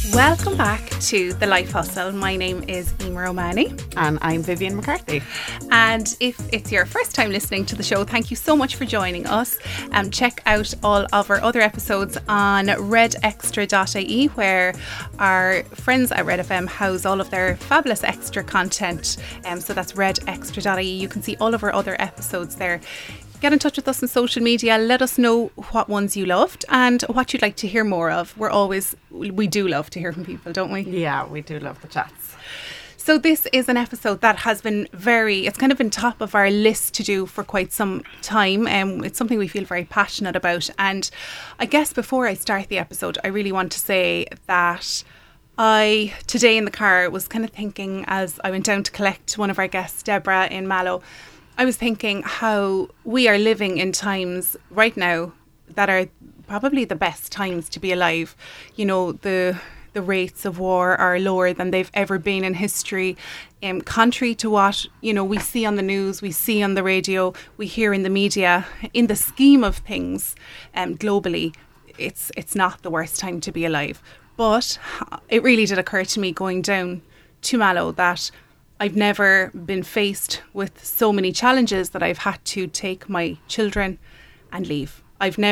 Welcome back to The Life Hustle. My name is Emer O'Mahony. And I'm Vivian McCarthy. And if it's your first time listening to the show, thank you so much for joining us. Check out all of our other episodes on redextra.ie, where our friends at Red FM house all of their fabulous extra content. So that's redextra.ie. You can see all of our other episodes there. Get in touch with us on social media. Let us know what ones you loved and what you'd like to hear more of. We do love to hear from people, don't we? Yeah, we do love the chats. So this is an episode that has been it's kind of been top of our list to do for quite some time. It's something we feel very passionate about. And I guess before I start the episode, I really want to say that today in the car, was kind of thinking as I went down to collect one of our guests, Deborah, in Mallow. I was thinking how we are living in times right now that are probably the best times to be alive. You know, the rates of war are lower than they've ever been in history. Contrary to what, we see on the news, we see on the radio, we hear in the media, in the scheme of things globally, it's not the worst time to be alive. But it really did occur to me going down to Mallow that I've never been faced with so many challenges that I've had to take my children and leave.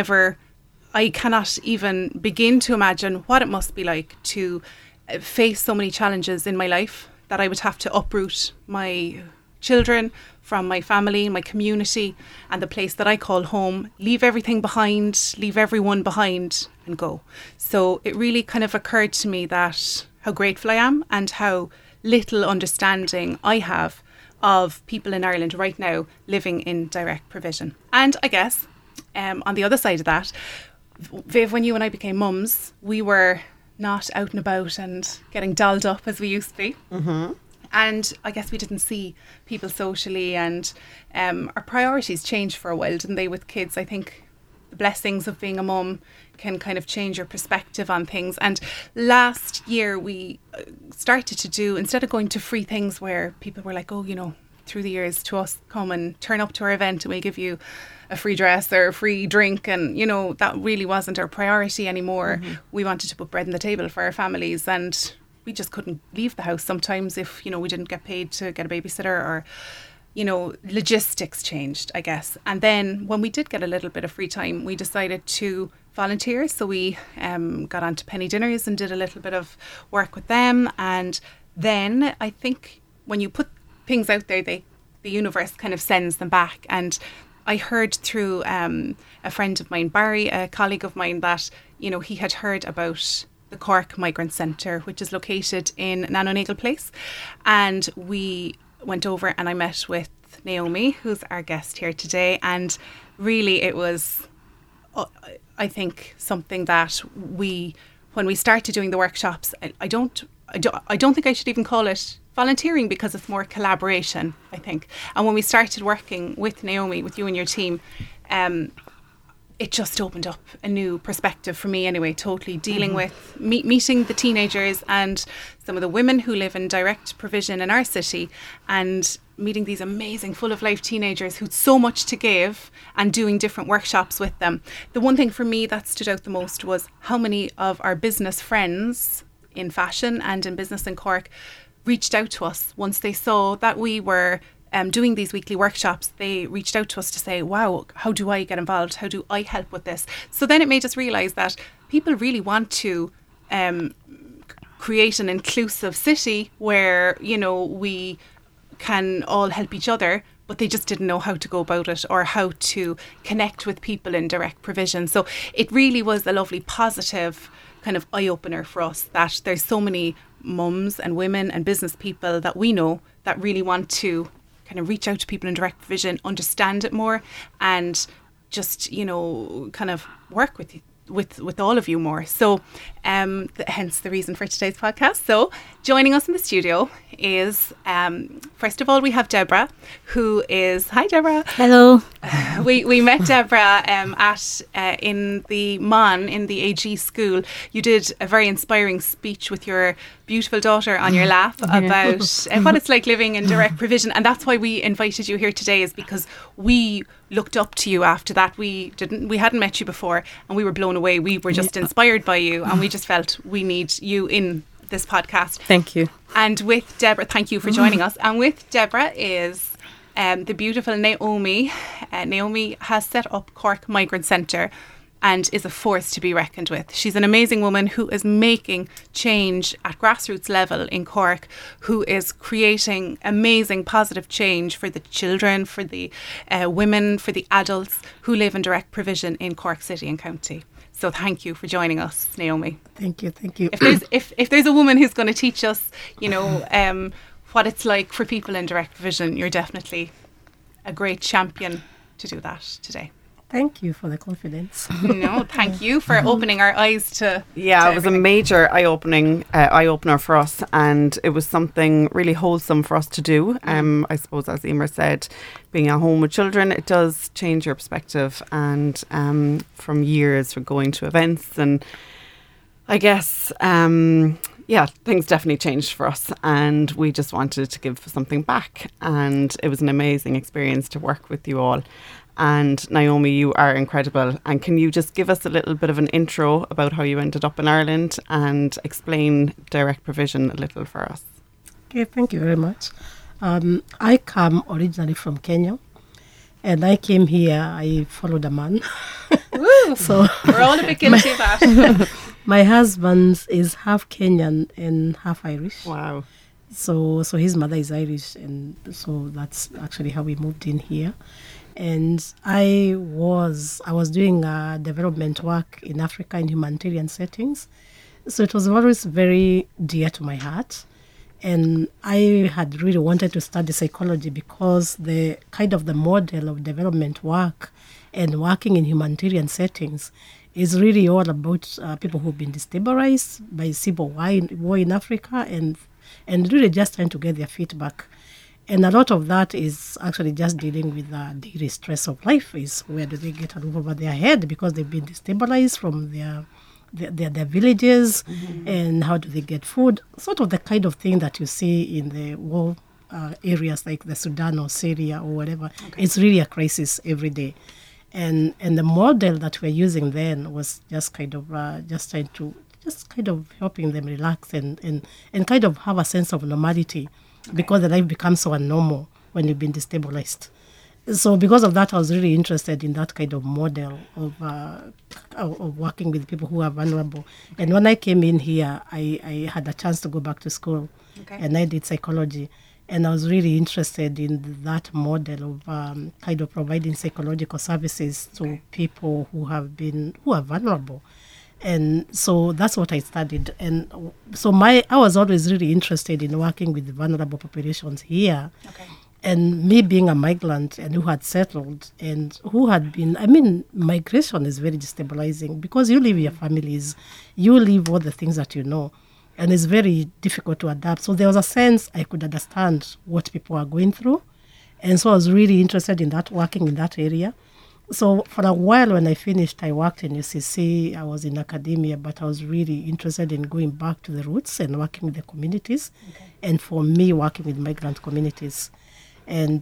I cannot even begin to imagine what it must be like to face so many challenges in my life, that I would have to uproot my children from my family, my community, and the place that I call home, leave everything behind, leave everyone behind and go. So it really kind of occurred to me that how grateful I am and how little understanding I have of people in Ireland right now living in direct provision. And I guess on the other side of that, Viv, when you and I became mums, we were not out and about and getting dolled up as we used to be. Mm-hmm. And I guess we didn't see people socially, and our priorities changed for a while, didn't they, with kids? I think the blessings of being a mum can kind of change your perspective on things. And last year we started to do, instead of going to free things where people were like, through the years to us, come and turn up to our event and we'll give you a free dress or a free drink. And, that really wasn't our priority anymore. Mm-hmm. We wanted to put bread on the table for our families, and we just couldn't leave the house sometimes if, we didn't get paid to get a babysitter, or logistics changed, I guess. And then when we did get a little bit of free time, we decided to volunteer. So we got onto penny dinners and did a little bit of work with them. And then I think when you put things out there, the universe kind of sends them back. And I heard through a friend of mine, Barry, a colleague of mine, that, he had heard about the Cork Migrant Centre, which is located in Nanonagel Place. And we went over and I met with Naomi, who's our guest here today. And really it was, I think, something that when we started doing the workshops, I don't think I should even call it volunteering, because it's more collaboration, I think. And when we started working with Naomi, with you and your team, it just opened up a new perspective for me anyway, totally dealing with meeting the teenagers and some of the women who live in direct provision in our city, and meeting these amazing full of life teenagers who'd so much to give, and doing different workshops with them. The one thing for me that stood out the most was how many of our business friends in fashion and in business in Cork reached out to us once they saw that we were doing these weekly workshops. They reached out to us to say, wow, how do I get involved? How do I help with this? So then it made us realise that people really want to create an inclusive city where, we can all help each other, but they just didn't know how to go about it or how to connect with people in direct provision. So it really was a lovely positive kind of eye-opener for us that there's so many mums and women and business people that we know that really want to kind of reach out to people in direct provision, understand it more, and just, kind of work with all of you more. So hence the reason for today's podcast. So joining us in the studio is, first of all, we have Deborah, who is, hi Deborah. Hello. We met Deborah in the Mon, in the AG school. You did a very inspiring speech with your beautiful daughter on your lap about what it's like living in direct provision. And that's why we invited you here today, is because we looked up to you after that. We hadn't met you before, and we were blown away. We were just inspired by you, and we just felt we need you in this podcast. Thank you. And with Deborah, thank you for joining us. And with Deborah is the beautiful Naomi. Naomi has set up Cork Migrant Centre and is a force to be reckoned with. She's an amazing woman who is making change at grassroots level in Cork, who is creating amazing positive change for the children, for the women, for the adults who live in direct provision in Cork City and County. So thank you for joining us, Naomi. Thank you. If there's a woman who's going to teach us, what it's like for people in direct provision, you're definitely a great champion to do that today. Thank you for the confidence. No, thank you for opening our eyes to. Yeah, it was a major eye-opener for us, and it was something really wholesome for us to do. I suppose, as Emer said, being at home with children, it does change your perspective, and from years for going to events, and I guess things definitely changed for us, and we just wanted to give something back, and it was an amazing experience to work with you all. And Naomi, you are incredible. And can you just give us a little bit of an intro about how you ended up in Ireland and explain direct provision a little for us? Okay, thank you very much. I come originally from Kenya, and I came here, I followed a man. Woo! So we're all a bit guilty of that. My husband is half Kenyan and half Irish. Wow. So his mother is Irish, and so that's actually how we moved in here. And I was doing development work in Africa in humanitarian settings. So it was always very dear to my heart. And I had really wanted to study psychology because the kind of the model of development work and working in humanitarian settings is really all about people who've been destabilized by civil war in Africa and really just trying to get their feet back. And a lot of that is actually just dealing with the daily stress of life. Is where do they get a roof over their head because they've been destabilized from their villages, and how do they get food? Sort of the kind of thing that you see in the war areas like the Sudan or Syria or whatever. Okay. It's really a crisis every day. And the model that we're using then was just kind of helping them relax and kind of have a sense of normality. Okay. Because the life becomes so abnormal when you've been destabilized. So because of that, I was really interested in that kind of model of working with people who are vulnerable. Okay. And when I came in here, I had a chance to go back to school, okay, and I did psychology. And I was really interested in that model of kind of providing psychological services to, okay, people who are vulnerable. And so that's what I studied. And so I was always really interested in working with vulnerable populations here. Okay. And me being a migrant and who had settled and who had been, migration is very destabilizing because you leave your families, you leave all the things that you know, and it's very difficult to adapt. So there was a sense I could understand what people are going through. And so I was really interested in that, working in that area. So for a while when I finished, I worked in UCC, I was in academia, but I was really interested in going back to the roots and working with the communities. Okay. And for me, working with migrant communities. And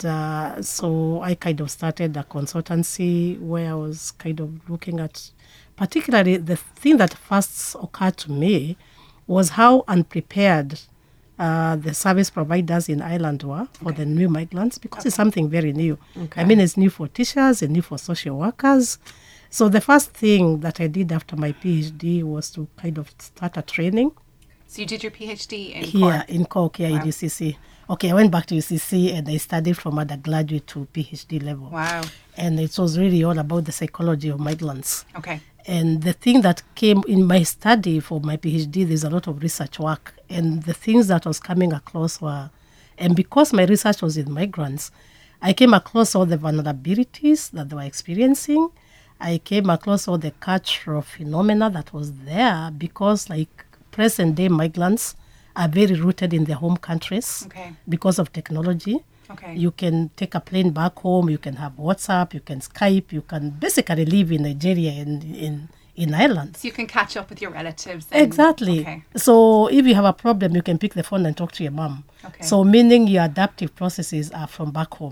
so I kind of started a consultancy where I was kind of looking at, particularly the thing that first occurred to me was how unprepared the service providers in Ireland were for, okay, the new migrants, because, okay, it's something very new. Okay. It's new for teachers and new for social workers. So the first thing that I did after my PhD was to kind of start a training. So you did your PhD in Cork? Here in Cork, here, wow, in UCC. Okay, I went back to UCC and I studied from undergraduate to PhD level. Wow. And it was really all about the psychology of migrants. Okay. And the thing that came in my study for my PhD, there's a lot of research work. And the things that was coming across were, and because my research was in migrants, I came across all the vulnerabilities that they were experiencing. I came across all the cultural phenomena that was there because like present day migrants are very rooted in their home countries, okay, because of technology. Okay. You can take a plane back home, you can have WhatsApp, you can Skype, you can basically live in Nigeria and in Ireland. So you can catch up with your relatives. Exactly. Okay. So if you have a problem, you can pick the phone and talk to your mom. Okay. So meaning your adaptive processes are from back home.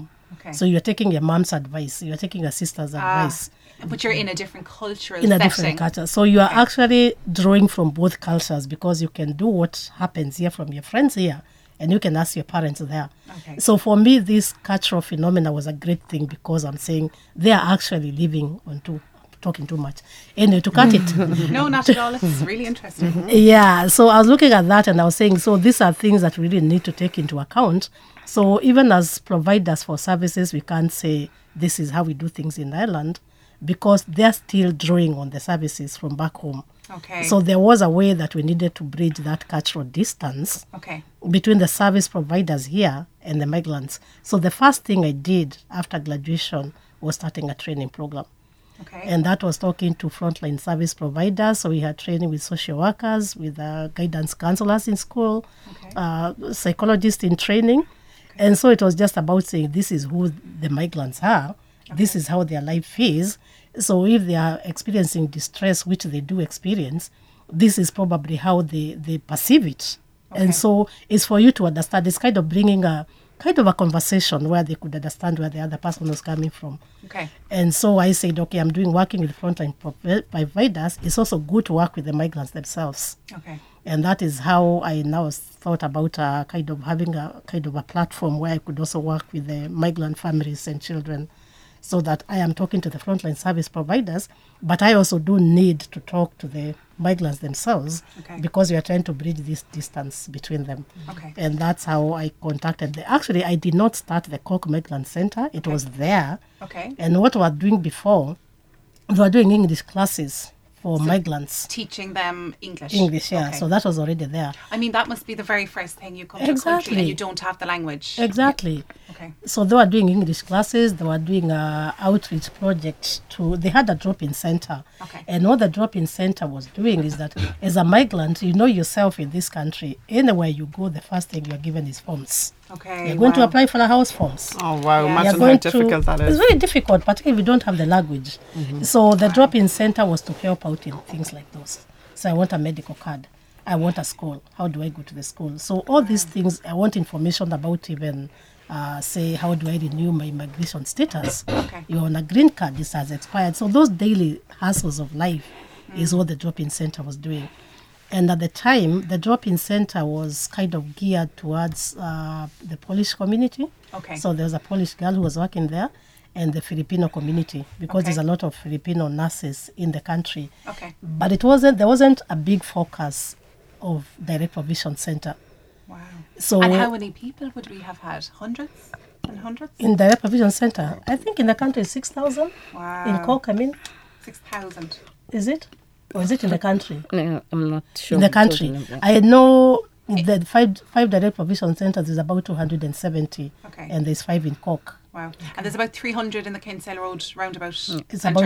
Okay. So you're taking your mom's advice, you're taking your sister's advice. But you're in a different cultural In a setting. different culture. So you are actually drawing from both cultures, because you can do what happens here from your friends here, and you can ask your parents there. Okay. So for me, this cultural phenomena was a great thing, because I'm saying they are actually living on talking too much. Anyway, to cut it. No, not at all. It's really interesting. Yeah, so I was looking at that and I was saying, so these are things that we really need to take into account. So even as providers for services, we can't say this is how we do things in Ireland, because they're still drawing on the services from back home. Okay. So there was a way that we needed to bridge that cultural distance Okay. between the service providers here and the migrants. So the first thing I did after graduation was starting a training program. Okay. And that was talking to frontline service providers. So we had training with social workers, with guidance counselors in school, psychologists in training. And so it was just about saying, this is who the migrants are. This is how their life is. So if they are experiencing distress, which they do experience, this is probably how they perceive it. And so it's for you to understand. It's kind of bringing a conversation where they could understand where the other person was coming from. Okay. And so I said, okay, I'm working with frontline providers. It's also good to work with the migrants themselves. Okay. And that is how I now thought about having a kind of a platform where I could also work with the migrant families and children, so that I am talking to the frontline service providers, but I also do need to talk to the migrants themselves, because we are trying to bridge this distance between them. Okay. And that's how I contacted them. Actually, I did not start the Cork Migrant Center. It was there. Okay. And what we were doing before, we were doing English classes for migrants. Teaching them English. English, yeah. Okay. So that was already there. I mean, that must be the very first thing you come to a country and you don't have the language. Exactly. Okay. So they were doing English classes. They were doing outreach projects they had a drop-in center. Okay. And what the drop-in center was doing is that as a migrant, you know yourself in this country, anywhere you go, the first thing you're given is forms. Okay. You're going to apply for the house forms. Oh, wow. Yeah. Imagine You're how going difficult that is. It's very difficult, particularly if you don't have the language. So the drop-in center was to help out in things like those. So I want a medical card. I want a school. How do I go to the school? So all these things, I want information about, even say, how do I renew my immigration status? Okay. You're on a green card, this has expired. So those daily hassles of life is what the drop-in center was doing. And at the time, the drop-in center was kind of geared towards the Polish community. Okay. So there was a Polish girl who was working there, and the Filipino community, because there's a lot of Filipino nurses in the country. Okay. But there wasn't a big focus of direct provision center. Wow. So And how many people would we have had? Hundreds and hundreds? in direct provision center, I think in the country 6,000. Wow. In Cork, 6,000. is it? Or is it in the country? No, I'm not sure. In the country. Totally, yeah. I know the five direct provision centers is about 270. Okay. And there's 5 in Cork. Wow. And there's about 300 in the Kinsale Road roundabout. It's centre about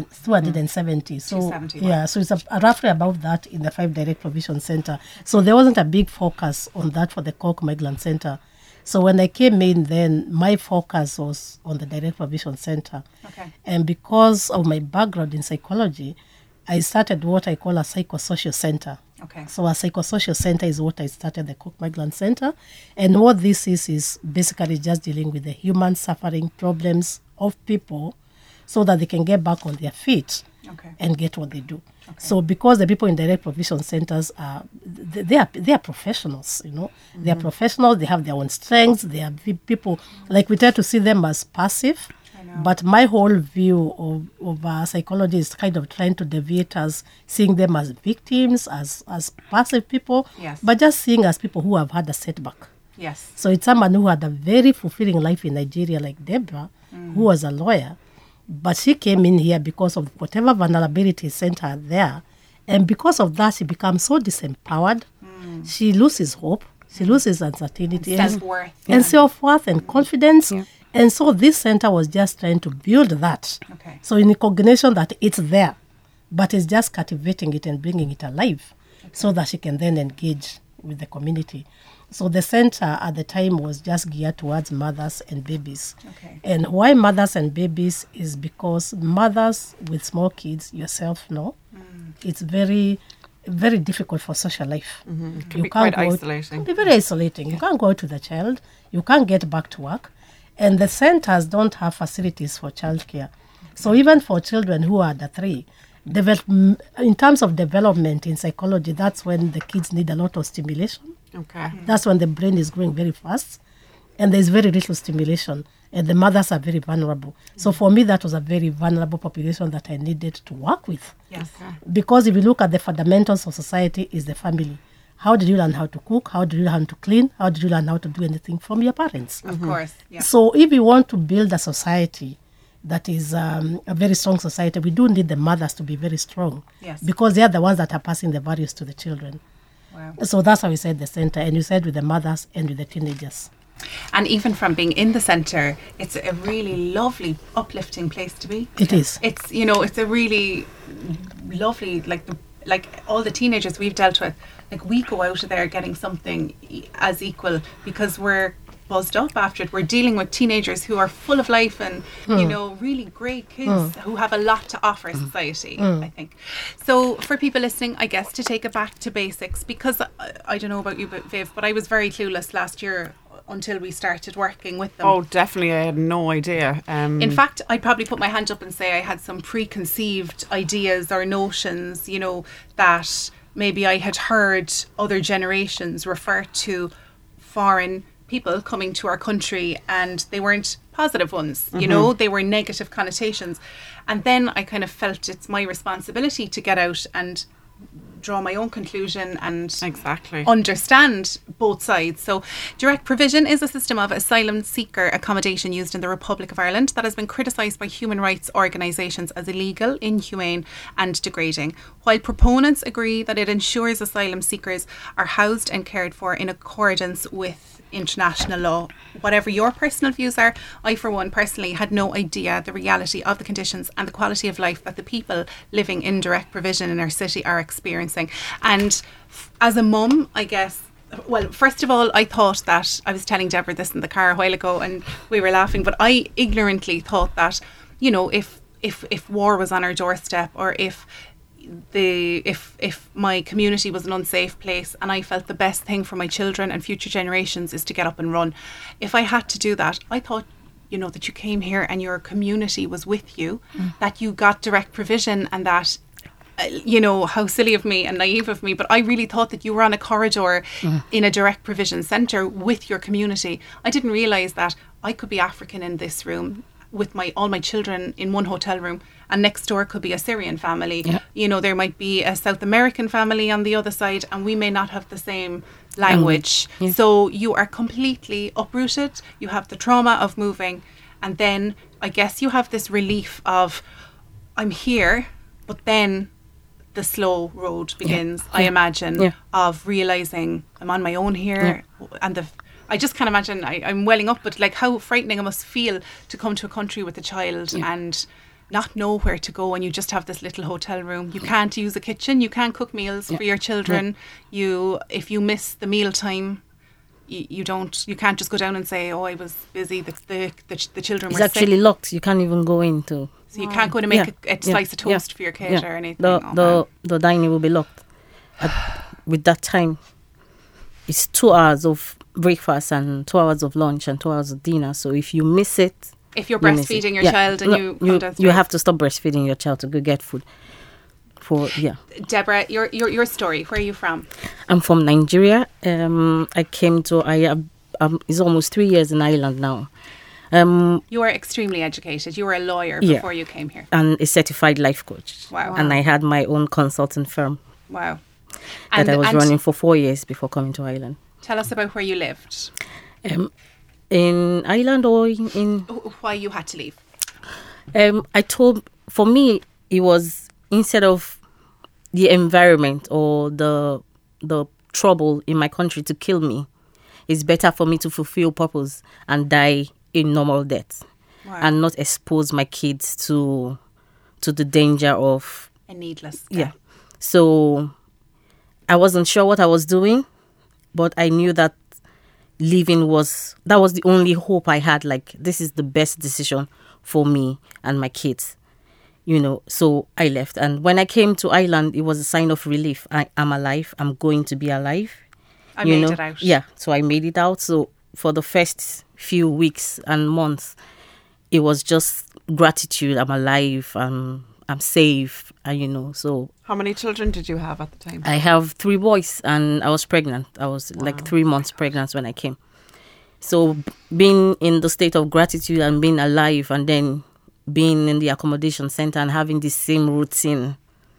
270. So 270, wow. yeah, so it's roughly about that in the 5 direct provision center. So there wasn't a big focus on that for the Cork Migrant Center. So when I came in, then my focus was on the direct provision center. Okay. And because of my background in psychology, I started what I call a psychosocial center. Okay. So a psychosocial center is what I started, the Cork Migrant Center. And what this is basically just dealing with the human suffering problems of people so that they can get back on their feet and get what they do. Okay. So because the people in direct provision centers they are professionals, you know. They are professionals, they have their own strengths, they are people, like we try to see them as passive. But my whole view of psychology is kind of trying to deviate us, seeing them as victims, as passive people, but just seeing as people who have had a setback. Yes. So it's someone who had a very fulfilling life in Nigeria, like Deborah, who was a lawyer. But she came in here because of whatever vulnerability sent her there. And because of that, she becomes so disempowered. She loses hope. She loses uncertainty. Self-worth. And self-worth and confidence. Yeah. And so this center was just trying to build that. Okay. So in recognition that it's there, but it's just cultivating it and bringing it alive so that she can then engage with the community. So the center at the time was just geared towards mothers and babies. Okay. And why mothers and babies is because mothers with small kids, yourself know, it's very, very difficult for social life. It can be quite isolating. It can be very isolating. You can't go out to the child. You can't get back to work. And the centers don't have facilities for childcare. So even for children who are under 3, in terms of development in psychology, that's when the kids need a lot of stimulation. Okay. That's when the brain is growing very fast, and there's very little stimulation, and the mothers are very vulnerable. So for me, that was a very vulnerable population that I needed to work with. Yes. Because if you look at the fundamentals of society, is the family. How did you learn how to cook? How did you learn to clean? How did you learn how to do anything from your parents? Of course. Yeah. So if we want to build a society that is a very strong society, we do need the mothers to be very strong. Yes. Because they are the ones that are passing the values to the children. Wow. So that's how we said the center. And you said with the mothers and with the teenagers. And even from being in the centre, it's a really lovely, uplifting place to be. It is. It's, you know, it's a really lovely, like all the teenagers we've dealt with, like we go out of there getting something as equal because we're buzzed up after it. We're dealing with teenagers who are full of life and, you know, really great kids who have a lot to offer society, I think. So for people listening, I guess to take it back to basics, because I don't know about you, Viv, but I was very clueless last year until we started working with them. Oh, definitely. I had no idea. In fact, I'd probably put my hand up and say I had some preconceived ideas or notions, you know, that maybe I had heard other generations refer to foreign people coming to our country, and they weren't positive ones, you know, they were negative connotations. And then I kind of felt it's my responsibility to get out and draw my own conclusion and Exactly. understand both sides. So direct provision is a system of asylum seeker accommodation used in the Republic of Ireland that has been criticised by human rights organisations as illegal, inhumane and degrading, while proponents agree that it ensures asylum seekers are housed and cared for in accordance with international law. Whatever your personal views are, I for one personally had no idea the reality of the conditions and the quality of life that the people living in direct provision in our city are experiencing. And as a mum, I guess, well, first of all, I thought that, I was telling Deborah this in the car a while ago and we were laughing, but I ignorantly thought that, you know, if war was on our doorstep, or if my community was an unsafe place and I felt the best thing for my children and future generations is to get up and run, if I had to do that, I thought, you know, that you came here and your community was with you, that you got direct provision, and that, you know, how silly of me and naive of me, but I really thought that you were on a corridor in a direct provision centre with your community. I didn't realise that I could be African in this room with all my children in one hotel room, and next door could be a Syrian family. Yeah. You know, there might be a South American family on the other side, and we may not have the same language. Yeah. So you are completely uprooted. You have the trauma of moving, and then I guess you have this relief of, I'm here, but then the slow road begins, I imagine, of realising I'm on my own here, and I just can't imagine, I'm welling up, but like how frightening it must feel to come to a country with a child and not know where to go, and you just have this little hotel room. You can't use a kitchen, you can't cook meals for your children. If you miss the meal time, you can't just go down and say, oh, I was busy, the children were sick. It's actually locked, you can't even go into. So you can't go in and make a slice of toast for your kid or anything. The dining will be locked. With that time, it's 2 hours of breakfast and 2 hours of lunch and 2 hours of dinner. So if you miss it, if you're breastfeeding your child and you come downstairs, you have to stop breastfeeding your child to go get food. Deborah, your story. Where are you from? I'm from Nigeria. I came to it's almost 3 years in Ireland now. You were extremely educated. You were a lawyer before you came here, and a certified life coach. Wow! And I had my own consulting firm. Wow! That I was running for 4 years before coming to Ireland. Tell us about where you lived. In Ireland or in why you had to leave? For me, it was, instead of the environment or the trouble in my country to kill me, it's better for me to fulfill purpose and die a normal death. Wow. And not expose my kids to the danger of a needless death. Yeah. So I wasn't sure what I was doing, but I knew that leaving was the only hope I had. Like, this is the best decision for me and my kids, you know. So I left, and when I came to Ireland, it was a sign of relief. I'm alive. I'm going to be alive. I made it out. Yeah, so I made it out. So for the first few weeks and months, it was just gratitude. I'm alive. I'm safe. And so. How many children did you have at the time? I have 3 boys, and I was pregnant. I was like 3 months pregnant when I came. So being in the state of gratitude and being alive, and then being in the accommodation center and having the same routine,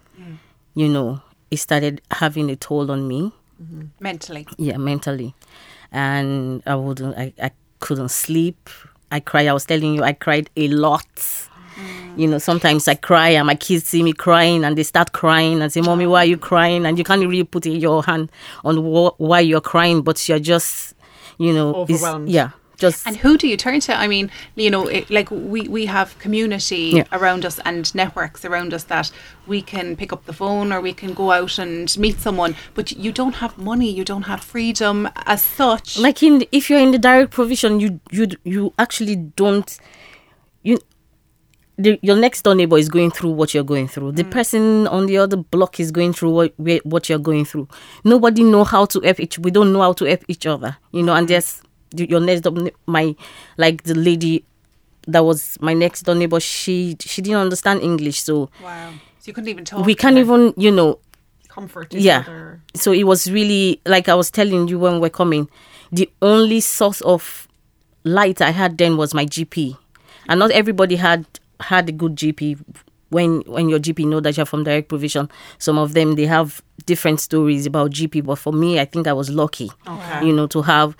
it started having a toll on me. Mentally. Yeah, mentally. And I couldn't sleep. I cried. I was telling you, I cried a lot. Sometimes I cry and my kids see me crying and they start crying and say, "Mommy, why are you crying?" And you can't really put your hand on why you're crying, but you're just, overwhelmed. And who do you turn to? I mean, we have community around us and networks around us that we can pick up the phone or we can go out and meet someone, but you don't have money, you don't have freedom as such. Like if you're in the direct provision, you actually don't. Your next door neighbor is going through what you're going through. The person on the other block is going through what you're going through. Nobody know how to help we don't know how to help each other, and there's your next door, the lady that was my next door neighbor, she didn't understand English, so wow, so you couldn't even talk. We can't even, comfort each other. So it was really, like I was telling you when we're coming, the only source of light I had then was my GP, and not everybody had a good GP. When your GP know that you're from direct provision, some of them, they have different stories about GP. But for me, I think I was lucky, to have,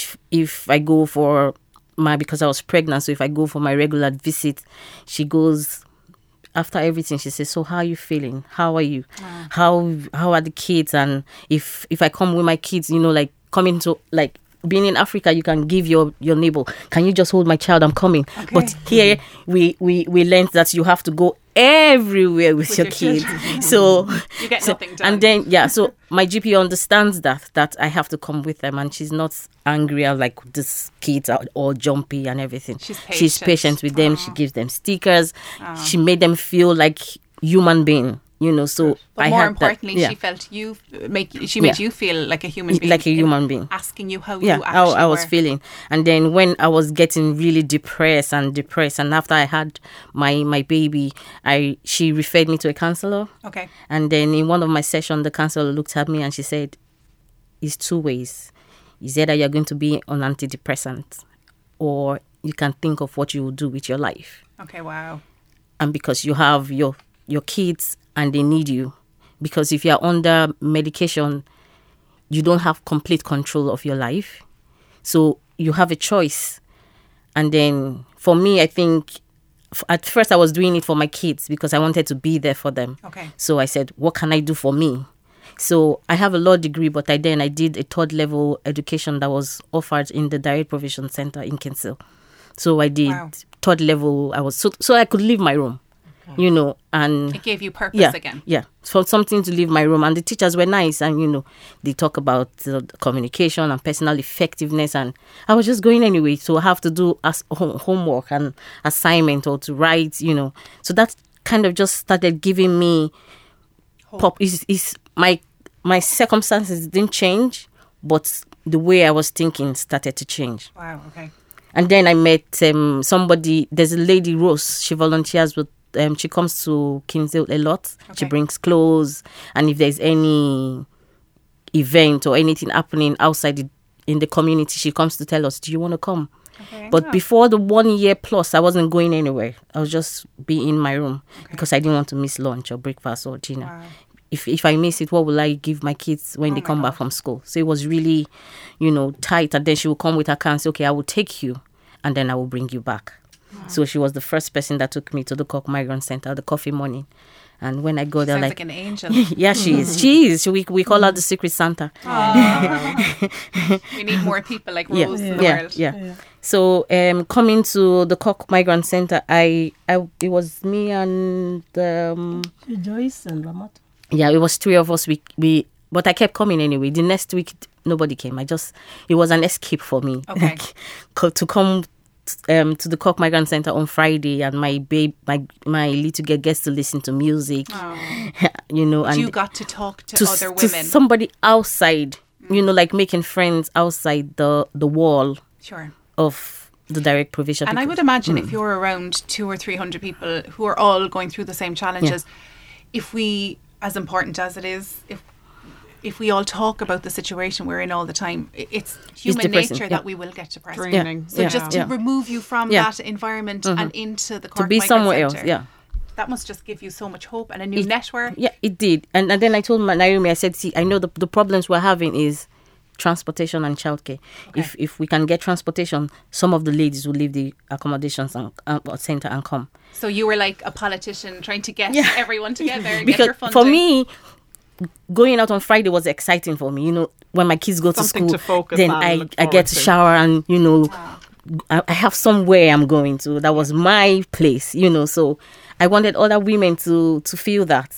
if I go for because I was pregnant, so if I go for my regular visit, she goes, after everything, she says, "So how are you feeling? How are you? Wow. How are the kids?" And if I come with my kids, coming to, being in Africa, you can give your neighbor, "Can you just hold my child? I'm coming." Okay. But here we learned that you have to go everywhere with your kids. So you get nothing done. And then so my GP understands that I have to come with them, and she's not angry at these kids are all jumpy and everything. She's patient with them. She gives them stickers. She made them feel like human being. So but more importantly, she felt made you feel like a human being, asking you how you actually I was feeling. And then when I was getting really depressed, and after I had my baby, she referred me to a counselor. Okay. And then in one of my sessions, the counselor looked at me and she said, "It's 2 ways. It's either you're going to be on antidepressant, or you can think of what you will do with your life." Okay, wow. And because you have your kids and they need you, because if you're under medication, you don't have complete control of your life, so you have a choice. And then for me, I think at first I was doing it for my kids because I wanted to be there for them. Okay. So I said, what can I do for me? So I have a law degree, but I did a 3rd level education that was offered in the Direct Provision Center in Kinsale. So I did 3rd level. I was so I could leave my room. And it gave you purpose again. Yeah, so something to leave my room. And the teachers were nice, and they talk about communication and personal effectiveness. And I was just going anyway, so I have to do homework and assignment or to write. So that kind of just started giving me hope. Is my circumstances didn't change, but the way I was thinking started to change. Wow. Okay. And then I met somebody. There's a lady, Rose. She volunteers with. She comes to Kinsale a lot. Okay. She brings clothes, and if there's any event or anything happening outside in the community, she comes to tell us, "Do you want to come?" Okay. But before the 1 year plus, I wasn't going anywhere. I was just be in my room because I didn't want to miss lunch or breakfast or dinner. Wow. If I miss it, what will I give my kids when they come back from school? So it was really, tight. And then she will come with her car and say, "Okay, I will take you, and then I will bring you back." Wow. So she was the first person that took me to the Cork Migrant Center, the coffee morning. And when I go there, like an angel. Yeah, she is. She is. We call her the Secret Santa. We need more people like Rose in the world. Yeah. So coming to the Cork Migrant Center, it was me and Joyce and Lamat. Yeah, it was 3 of us. But I kept coming anyway. The next week, nobody came. It was an escape for me. Okay. To come to the Cork Migrant Center on Friday, and my little girl gets to listen to music. Oh. And you got to talk to other women. To somebody outside, like making friends outside the wall Sure. of the direct provision. And I would imagine if you're around 200 or 300 people who are all going through the same challenges, if we, as important as it is, if we all talk about the situation we're in all the time, it's human depressing, nature that we will get depressed. Draining. So just to remove you from that environment and into the Cork to be Migrant somewhere Centre, else, that must just give you so much hope and a new network. Yeah, it did. And then I told Naomi, I said, see, I know the problems we're having is transportation and childcare. Okay. If we can get transportation, some of the ladies will leave the accommodations and centre and come. So you were like a politician trying to get everyone together and Because get your funding. for me, going out on Friday was exciting for me. When my kids go Something to to school, focus then on, I look get forward to to. shower and, I have somewhere I'm going to. That was my place, so I wanted other women to feel that,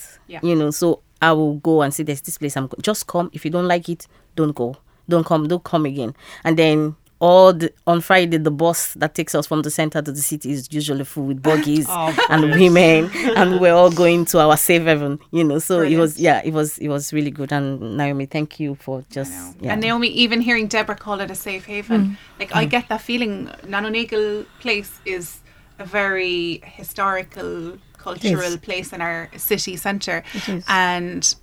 so I will go and say, there's this place I'm going. Just come. If you don't like it, don't go. Don't come again. And then on Friday, the bus that takes us from the centre to the city is usually full with buggies and women, and we're all going to our safe haven, So Brilliant. it was really good. And Naomi, thank you for just. Yeah. And Naomi, even hearing Deborah call it a safe haven, I get that feeling. Nanonagle Place is a very historical, cultural place in our city centre, and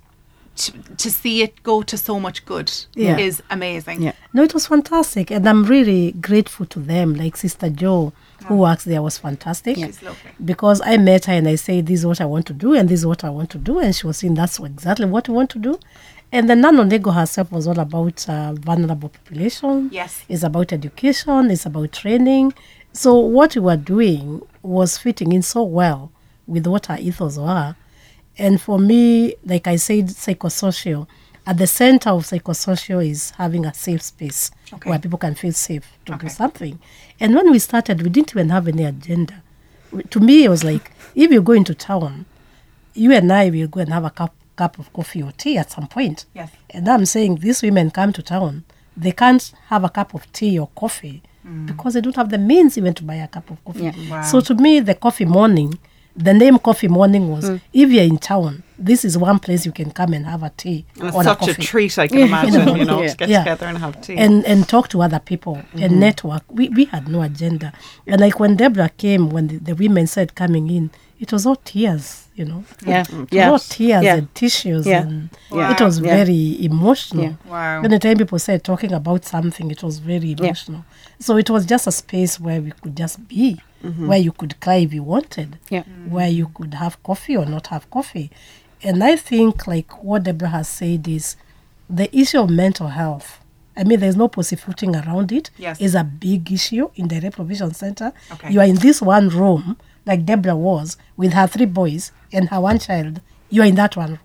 to see it go to so much good is amazing. Yeah. No, it was fantastic, and I'm really grateful to them. Like Sister Jo, who works there, was fantastic. She's lovely. Because I met her and I said, this is what I want to do and this is what I want to do, and she was saying that's exactly what we want to do. And the Nanonego herself was all about vulnerable population. Yes. It's about education. It's about training. So what we were doing was fitting in so well with what our ethos were. And for me, like I said, psychosocial, at the center of psychosocial is having a safe space where people can feel safe to do something. And when we started, we didn't even have any agenda. To me, it was like, if you go into town, you and I will go and have a cup of coffee or tea at some point. Yes. And I'm saying these women come to town, they can't have a cup of tea or coffee because they don't have the means even to buy a cup of coffee. Yeah. Wow. So to me, the coffee morning, the name Coffee Morning was, if you're in town, this is one place you can come and have a tea And it's or such a coffee. treat, I can imagine, to get Yeah. together and have tea. And talk to other people and network. We had no agenda. And like when Deborah came, when the women started coming in, it was all tears, Yeah. It was all tears Yeah. and tissues. Yeah. And Wow. it was Yeah. very emotional. Yeah. Wow. When the time people started talking about something, it was very emotional. So it was just a space where we could just be, where you could cry if you wanted, Yeah. where you could have coffee or not have coffee. And I think like what Deborah has said is the issue of mental health. I mean, there's no pussyfooting around it. Yes. It's a big issue in the Reprovision Center. Okay. You are in this one room, like Deborah was, with her 3 boys and her 1 child. You are in that one room,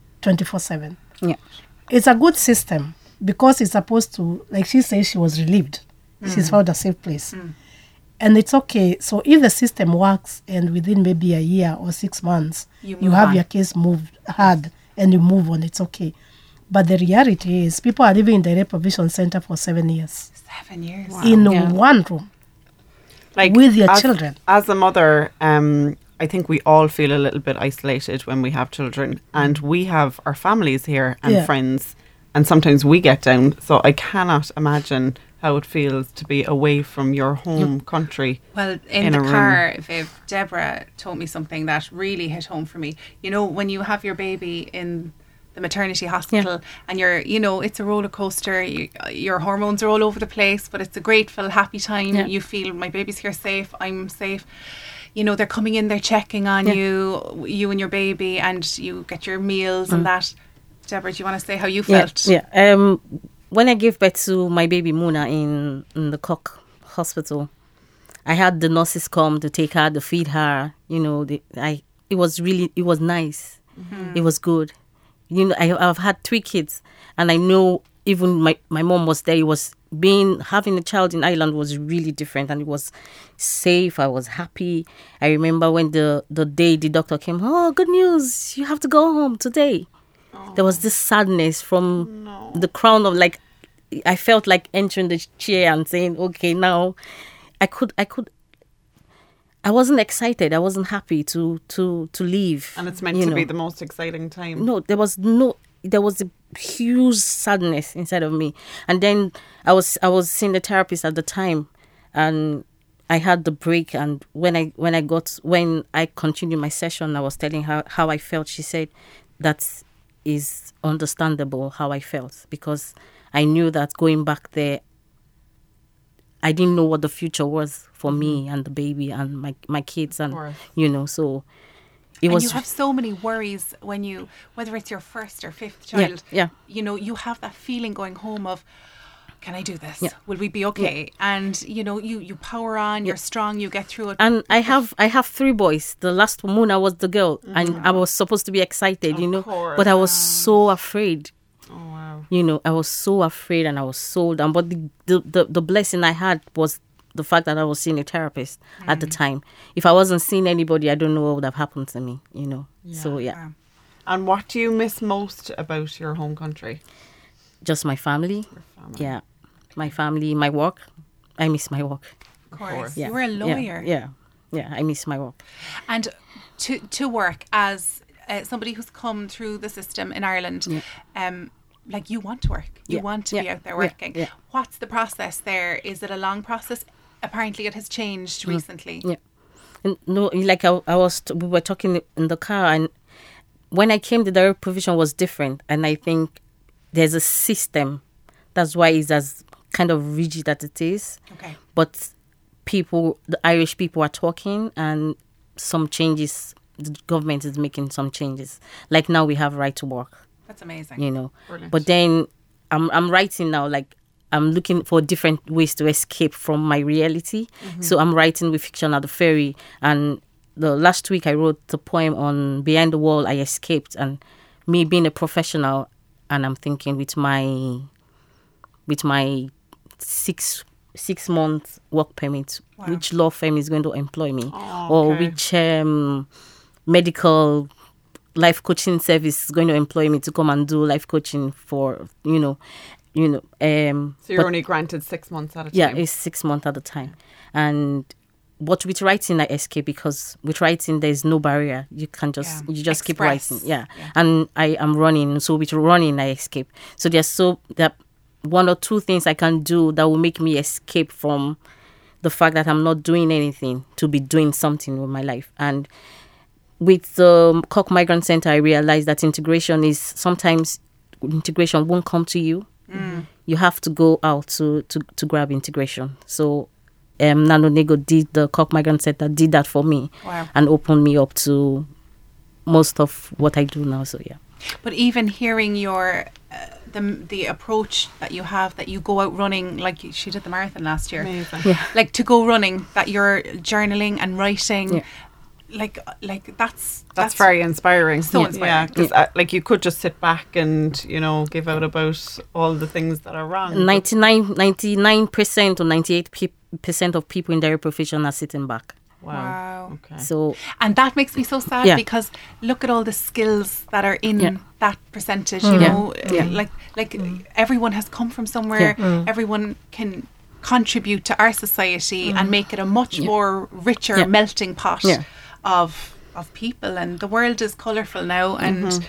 24/7. Yeah. It's a good system because it's supposed to, like she says, she was relieved. She's found a safe place. And it's okay. So if the system works and within maybe a year or 6 months, You you move have on. your case heard and you move on, it's okay. But the reality is people are living in the Reprovision Center for 7 years 7 years. in Yeah. one room. Like, with your as, children. As a mother, I think we all feel a little bit isolated when we have children, and we have our families here and Yeah. friends, and sometimes we get down. So I cannot imagine how it feels to be away from your home country. Well, in in the a room. car, Viv, Deborah told me something that really hit home for me. When you have your baby in the maternity hospital and you're, it's a roller coaster, your hormones are all over the place, but it's a grateful, happy time. Yeah. You feel my baby's here safe, I'm safe. They're coming in, they're checking on you and your baby, and you get your meals and that. Deborah, do you want to say how you felt? Yeah. When I gave birth to my baby Muna in the Cork hospital, I had the nurses come to take her, to feed her. It was nice. It was good. I've had 3 kids, and I know even my mom was there. It was having a child in Ireland was really different, and it was safe. I was happy. I remember when the day the doctor came, oh, good news, you have to go home today. There was this sadness from the crown of, like, I felt like entering the chair and saying, okay, now I wasn't excited. I wasn't happy to leave. And it's meant to be the most exciting time. No, there was huge sadness inside of me. And then I was seeing the therapist at the time, and I had the break. And when I continued my session, I was telling her how I felt. She said that is understandable how I felt, because I knew that going back there, I didn't know what the future was for me and the baby and my kids, and so it was. You have so many worries when you, whether it's your first or fifth child. Yeah. You have that feeling going home of, can I do this? Yeah. Will we be okay? Yeah. And you power on. You're strong. You get through it. And I have 3 boys. The last moon I was the girl, and I was supposed to be excited, but I was so afraid. Oh wow. I was so afraid, and I was so down. But the blessing I had was the fact that I was seeing a therapist at the time. If I wasn't seeing anybody, I don't know what would have happened to me. So yeah. And what do you miss most about your home country? Just my family. Your family. Yeah, my family, my work. I miss my work. Of course. Yeah. You were a lawyer. Yeah. I miss my work. And to work as somebody who's come through the system in Ireland, like you want to work. You want to be out there working. Yeah. What's the process there? Is it a long process? Apparently it has changed recently. Yeah. And no, like we were talking in the car, and when I came, the direct provision was different. And I think there's a system. That's why it's as kind of rigid as it is. Okay. But the Irish people are talking, and some changes, the government is making some changes. Like now we have right to work. That's amazing. Brilliant. But then I'm writing now, like I'm looking for different ways to escape from my reality. So I'm writing with fiction at the ferry. And the last week I wrote the poem on Behind the Wall, I Escaped. And me being a professional, and I'm thinking with my 6-month work permit, which law firm is going to employ me, or which medical life coaching service is going to employ me to come and do life coaching for, So you're only granted 6 months at a time. Yeah, it's 6 months at a time. But with writing, I escape, because with writing, there's no barrier. You can just keep writing. Yeah. And I am running. So with running, I escape. So there's that 1 or 2 things I can do that will make me escape from the fact that I'm not doing anything to be doing something with my life. And with the Cork Migrant Centre, I realized that sometimes integration won't come to you. You have to go out to grab integration. So Nano Nego the Cork Migrant Centre did that for me. Wow. And opened me up to most of what I do now. So yeah. But even hearing your the approach that you have, that you go out running, like she did the marathon last year. Amazing. Yeah. Like to go running, that you're journaling and writing. Yeah. Like that's very inspiring. So inspiring. Yeah, because like you could just sit back and give out about all the things that are wrong. 99% or 98% of people in direct profession are sitting back. Wow. Okay. So, and that makes me so sad, because look at all the skills that are in that percentage. Like everyone has come from somewhere. Everyone can contribute to our society and make it a much more richer melting pot of people. And the world is colourful now, and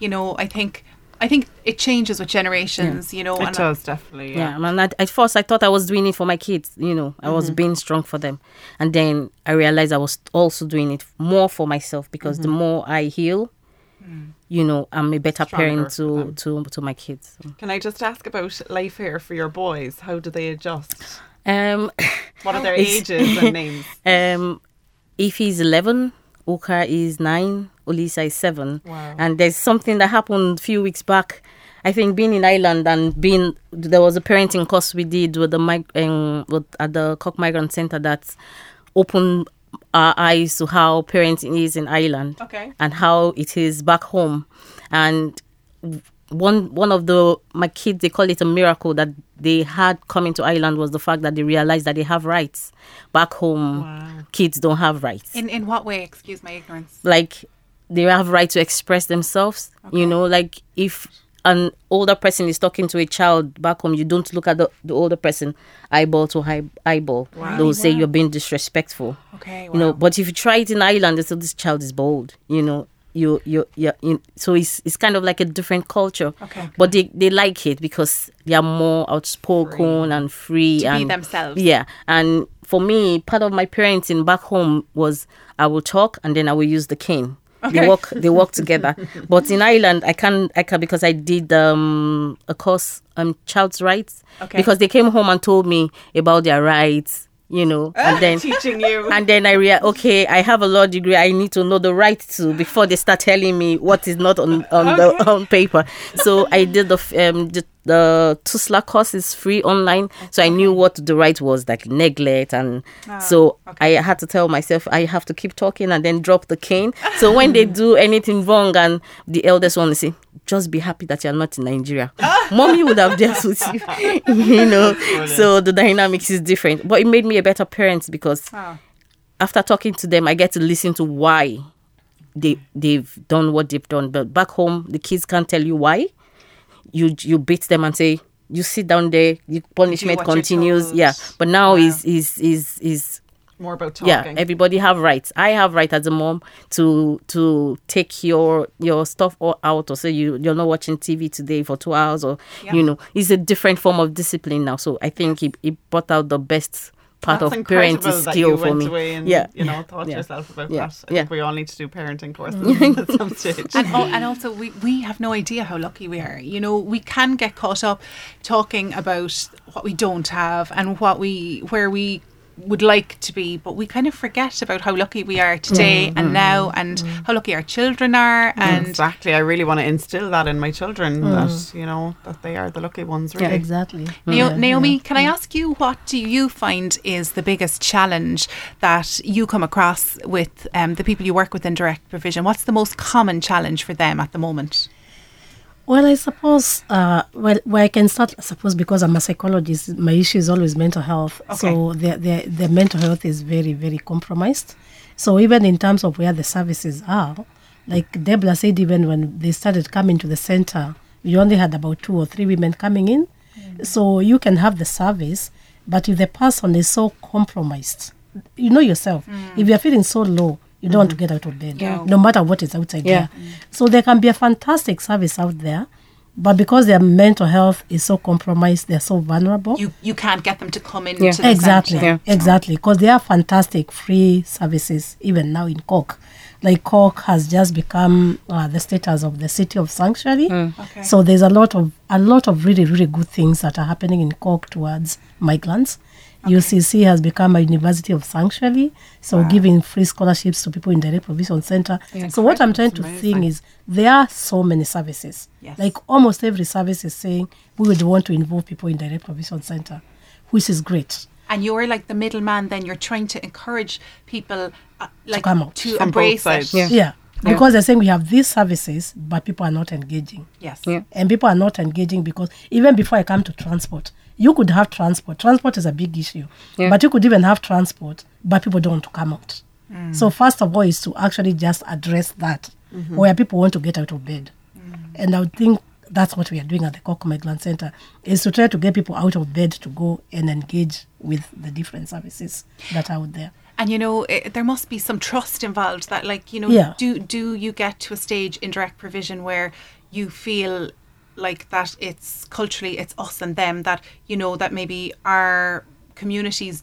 I think it changes with generations. It does, definitely. Yeah. And at first I thought I was doing it for my kids. I was being strong for them, and then I realized I was also doing it more for myself, because the more I heal, I'm a better parent to my kids. Can I just ask about life here for your boys? How do they adjust? What are their ages and names? If he's 11, Oka is 9, Olisa is 7. Wow. And there's something that happened a few weeks back. I think being in Ireland and there was a parenting course we did with at the Cork Migrant Centre that opened our eyes to how parenting is in Ireland, and how it is back home. And one of my kids, they call it a miracle that they had coming to Ireland, was the fact that they realized that they have rights. Back home, kids don't have rights. In what way? Excuse my ignorance. Like they have right to express themselves. Like if an older person is talking to a child back home, you don't look at the older person eyeball to eyeball. Wow. They'll say you're being disrespectful. Okay. Wow. But if you try it in Ireland, they say this child is bold. so it's kind of like a different culture. Okay. But they like it because they are more outspoken and free To and be themselves. Yeah. And for me, part of my parenting back home was I will talk and then I will use the cane. Okay. They work together. But in Ireland, I can because I did a course child's rights. Okay. Because they came home and told me about their rights, and then Teaching you. and then I realized, okay, I have a law degree. I need to know the right to before they start telling me what is not on paper. So I did the TUSLA course is free online. So I knew what the right was, like neglect. And so I had to tell myself I have to keep talking and then drop the cane. So when they do anything wrong and the eldest one say, just be happy that you're not in Nigeria. Mommy would have dealt with you, So the dynamics is different. But it made me a better parent because after talking to them, I get to listen to why they've done what they've done. But back home, the kids can't tell you why. You beat them and say, you sit down there, the punishment what you're continues. told. Yeah. But now is More about talking. yeah, everybody have rights. I have right as a mom to take your stuff all out or say you're not watching TV today for 2 hours or it's a different form of discipline now. So I think it brought out the best part That's of incredible parenting that skill you for went me. away and, thought Yeah. yourself about Yeah. that. I Yeah. think we all need to do parenting courses at some stage. And also, we have no idea how lucky we are. We can get caught up talking about what we don't have and where we would like to be, but we kind of forget about how lucky we are today and now, and how lucky our children are. And Exactly. I really want to instill that in my children that they are the lucky ones, really. Exactly. Naomi, can I ask you, what do you find is the biggest challenge that you come across with the people you work with in direct provision? What's the most common challenge for them at the moment? Well, I suppose, where I can start, I suppose, because I'm a psychologist, my issue is always mental health. Okay. So the mental health is very, very compromised. So even in terms of where the services are, like Debla said, even when they started coming to the center, we only had about 2 or 3 women coming in. So you can have the service, but if the person is so compromised, you know yourself, if you're feeling so low, you don't want to get out of bed, no matter what is outside there. So there can be a fantastic service out there, but because their mental health is so compromised, they're so vulnerable. You can't get them to come into the Exactly, centre. exactly. Because there are fantastic free services even now in Cork. Like Cork has just become the status of the city of sanctuary. Okay. So there's a lot of really, really good things that are happening in Cork towards migrants. UCC has become a university of sanctuary, so giving free scholarships to people in direct provision center. So what I'm trying to think is there are so many services. Yes. Like almost every service is saying we would want to involve people in direct provision center, which is great. And you're like the middleman, then you're trying to encourage people come out. to From both embrace sides. it. Yeah. Because they're saying we have these services, but people are not engaging. Yes. And people are not engaging because even before I come to transport, you could have transport. Transport is a big issue. But you could even have transport, but people don't want to come out. So first of all is to actually just address that, where people want to get out of bed. And I would think that's what we are doing at the Cork Migrant Center, is to try to get people out of bed to go and engage with the different services that are out there. And there must be some trust involved that, do you get to a stage in direct provision where you feel like that it's culturally it's us and them, that that maybe our communities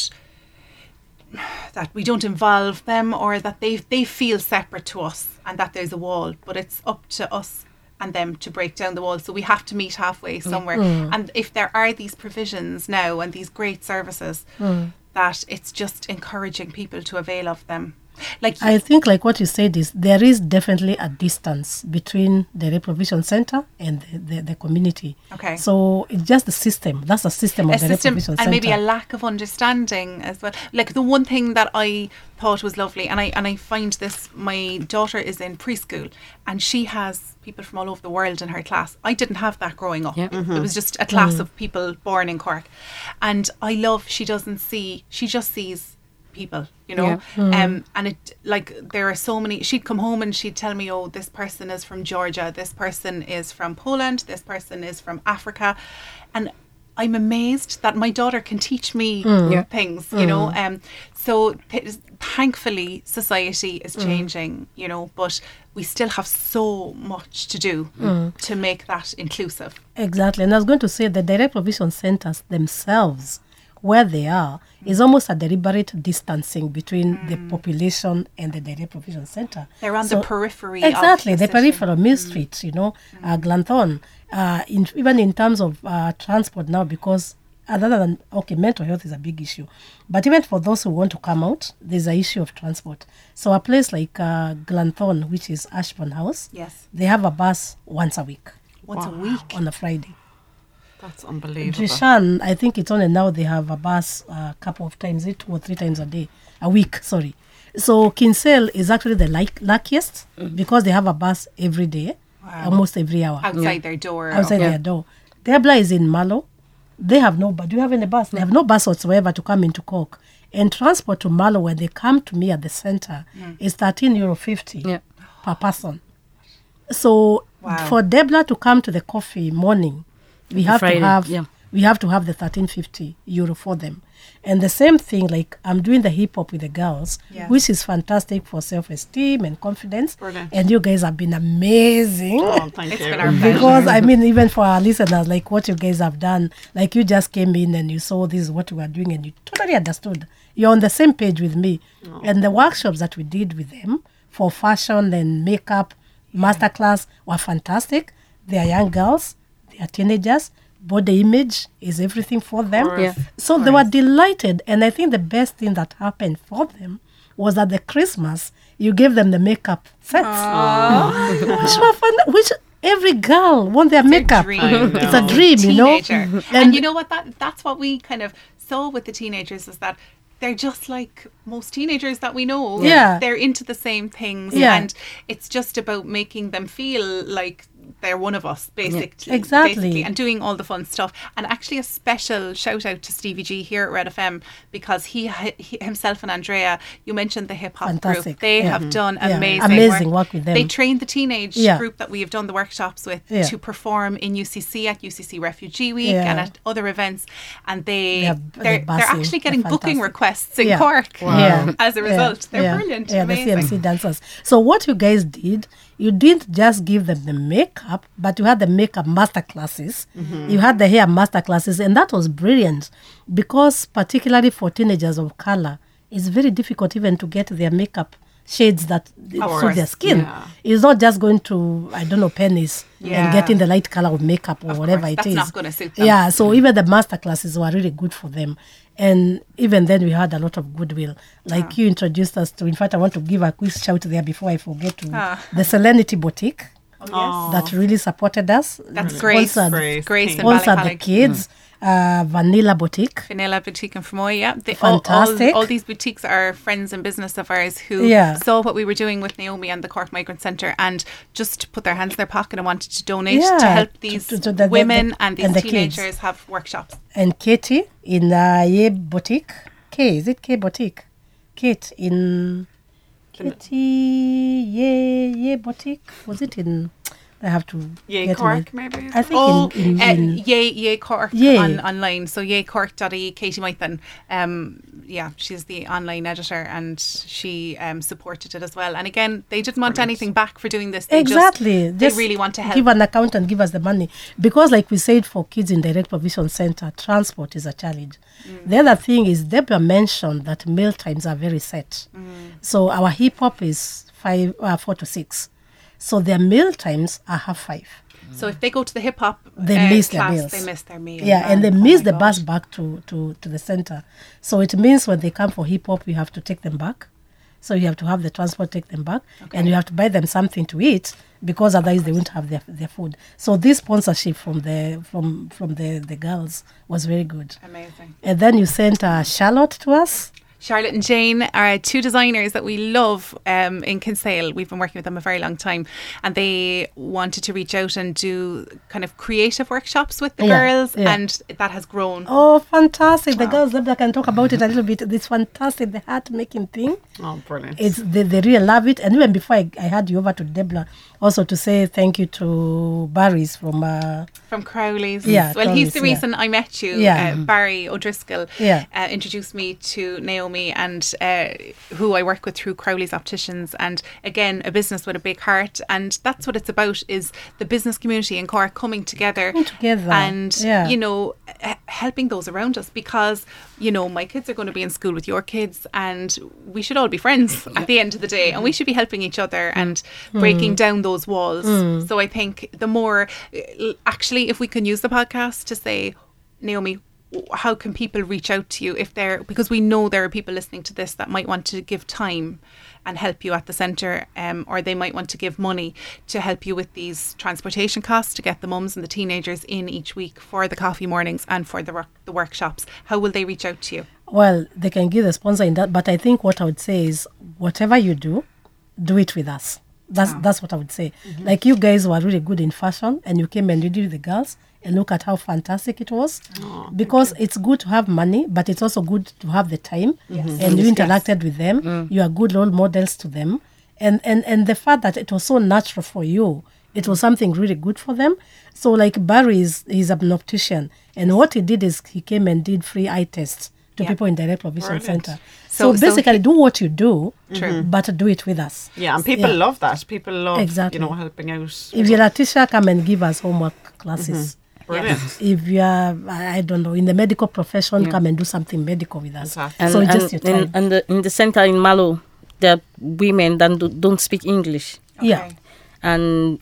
that we don't involve them, or that they feel separate to us and that there's a wall, but it's up to us and them to break down the wall, so we have to meet halfway somewhere. And if there are these provisions now and these great services, that it's just encouraging people to avail of them. I think like what you said is there is definitely a distance between the reprovision center and the community. Okay. So it's just the system. That's the system of the reprovision center. And maybe a lack of understanding as well. Like the one thing that I thought was lovely, and I find this, my daughter is in preschool and she has people from all over the world in her class. I didn't have that growing up. It was just a class of people born in Cork. And I love, she just sees people, and it, like, there are so many. She'd come home and she'd tell me, oh, this person is from Georgia, this person is from Poland, this person is from Africa, and I'm amazed that my daughter can teach me things, so thankfully society is changing, but we still have so much to do to make that inclusive. Exactly. And I was going to say the direct provision centers themselves, where they are, is almost a deliberate distancing between the population and the direct provision center. They're on the periphery. Exactly, of the city. periphery, Mill Street, Glanthorne. Even in terms of transport now, because other than, mental health is a big issue. But even for those who want to come out, there's an issue of transport. So a place like Glanthorne, which is Ashburn House, Yes. they have a bus once a week, Once a week. on a Friday. That's unbelievable. Drishan, I think it's only now they have a bus a couple of times, 2 or 3 times a week, sorry. So Kinsale is actually the luckiest because they have a bus every day, almost every hour. Outside their door. Outside their door. Debla is in Mallow. They have no bus. Do you have any bus? They have no bus whatsoever to come into Cork. And transport to Mallow, when they come to me at the centre, is €13.50 per person. So for Debla to come to the coffee morning, we have Friday, to have the €13.50 for them. And the same thing, like I'm doing the hip hop with the girls, which is fantastic for self-esteem and confidence. Brilliant. And you guys have been amazing. Oh, thank It's you. been our pleasure. Because I mean, even for our listeners, like what you guys have done, like you just came in and you saw this is what we were doing and you totally understood. You're on the same page with me. And the workshops that we did with them for fashion and makeup, masterclass were fantastic. They are young girls, they are teenagers. Body image is everything for them. Yeah. So they were delighted. And I think the best thing that happened for them was at the Christmas, you gave them the makeup sets. Which were fun. Which every girl want their makeup. dream. It's a dream, Teenager. And And you know what? That's what we kind of saw with the teenagers, is that they're just like most teenagers that we know. Yeah. They're into the same things. Yeah. And it's just about making them feel like they're one of us, basically. Exactly. And doing all the fun stuff. And actually a special shout out to Stevie G here at Red FM, because he himself and Andrea, you mentioned the hip hop Fantastic. group. They Yeah. have done Yeah. amazing work with them. They trained the teenage Yeah. group that we have done the workshops with Yeah. to perform in UCC at UCC Refugee Week Yeah. and at other events, and They're they're buzzing. actually getting They're booking fantastic. requests in Yeah. Cork Yeah. as a result. They're brilliant, Yeah, the amazing. CMC dancers. So what you guys did, you didn't just give them the makeup, but you had the makeup master classes. You had the hair master classes, and that was brilliant because particularly for teenagers of color, it's very difficult even to get their makeup shades that suit course. their skin. Yeah. It's not just going to, I don't know, pennies Yeah. and getting the light color of makeup or whatever course, it that's is. not gonna suit them. Yeah, so even the master classes were really good for them. And even then, we had a lot of goodwill. Like you introduced us to, in fact, I want to give a quick shout there before I forget to the Serenity Boutique that really supported us. That's Grace. Sponsored, Grace and sponsored the Ballycollig. kids. Vanilla Boutique. Vanilla Boutique in Fermoy, yeah. Fantastic. All these boutiques are friends and business of ours who Yeah. saw what we were doing with Naomi and the Cork Migrant Centre and just put their hands in their pocket and wanted to donate to Yeah, help these to the women and these the kids. teenagers have workshops. And Katie in Ye Boutique. Is it K Boutique? Kate in Katie Ye Boutique. Was it in? I have to Yay, get Cork, my- maybe? I think in Yay Cork Yay. online. So yaycork.ie, Katie Mythen. She's the online editor and she supported it as well. And again, they didn't want anything back for doing this. They Exactly. They really want to help. Give an account and give us the money. Because like we said, for kids in direct provision center, transport is a challenge. The other thing is Deborah mentioned that meal times are very set. So our hip hop is 4 to 6. So their meal times are 5:30. So if they go to the hip hop They miss their class, meals. they miss their meal. Yeah, and they Oh miss my the God. bus back to the center. So it means when they come for hip hop, you have to take them back. So you have to have the transport take them back, and you have to buy them something to eat because otherwise they won't have their food. So this sponsorship from the girls was very good. Amazing. And then you sent Charlotte to us. Charlotte and Jane are two designers that we love in Kinsale. We've been working with them a very long time, and they wanted to reach out and do kind of creative workshops with the girls, and that has grown. Oh, fantastic! The girls, Zebra can talk about it a little bit. It's fantastic, the heart making thing. Oh, brilliant. They really love it. And even before I had you over to Debla, also to say thank you to Barry's from Crowley's. Yeah, Well, he's Crowley's, the yeah. reason I met you. Yeah. Barry O'Driscoll Yeah. introduced me to Naomi Naomi, and who I work with through Crowley's Opticians, and again, a business with a big heart, and that's what it's about, is the business community in Cork coming together and, you know, helping those around us, because, you know, my kids are going to be in school with your kids, and we should all be friends at the end of the day, and we should be helping each other and breaking down those walls. So I think the more, actually, if we can use the podcast to say, Naomi, how can people reach out to you if they're, because we know there are people listening to this that might want to give time and help you at the centre, or they might want to give money to help you with these transportation costs to get the mums and the teenagers in each week for the coffee mornings and for the workshops. How will they reach out to you? Well, they can give the sponsor in that, but I think what I would say is, whatever you do it with us. That's what I would say. Like, you guys were really good in fashion, and you came and you did with the girls, and look at how fantastic it was. Because it's good to have money, but it's also good to have the time. And you interacted with them. You are good role models to them. And the fact that it was so natural for you, it was something really good for them. So like Barry, he's an optician. And what he did is he came and did free eye tests to people in Direct Provision Centre. So basically, do what you do, but do it with us. Yeah, and people love that. People love, you know, helping out. If you're a teacher, come and give us homework classes. Brilliant. If you are, I don't know, in the medical profession, come and do something medical with us. And, so just your time. And in the centre in Malo, there are women that don't speak English. Yeah. And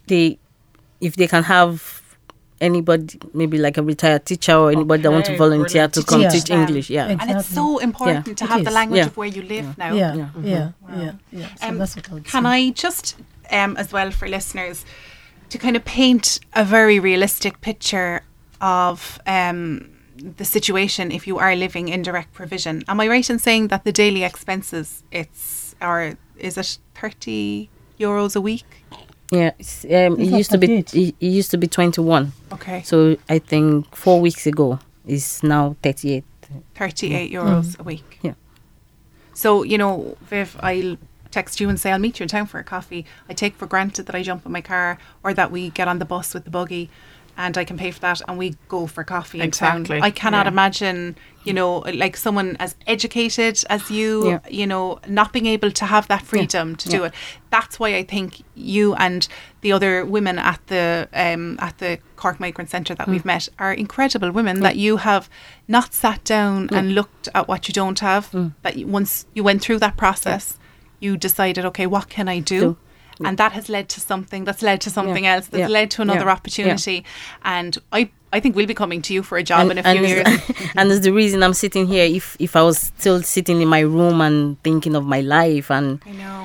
if they can have anybody, maybe like a retired teacher or anybody that want to volunteer to come teach English. Yeah. And it's so important to have the language of where you live now. Yeah. So that's what I would say. Can I just, as well for listeners, to kind of paint a very realistic picture of the situation if you are living in direct provision? Am I right in saying that the daily expenses, is it 30 euros a week? Yeah, it used to be 21. Okay. So I think 4 weeks ago is now 38. 38 euros a week. Yeah. So, you know, Viv, I'll text you and say I'll meet you in town for a coffee. I take for granted that I jump in my car or that we get on the bus with the buggy and I can pay for that and we go for coffee in town. I cannot imagine, you know, like someone as educated as you, you know, not being able to have that freedom to do it. That's why I think you and the other women at the Cork Migrant Centre that we've met are incredible women that you have not sat down and looked at what you don't have, but once you went through that process, you decided, okay, what can I do? And that has led to something that's led to something else that's led to another opportunity. And I think we'll be coming to you for a job in a few years. And it's the reason I'm sitting here. If I was still sitting in my room and thinking of my life, and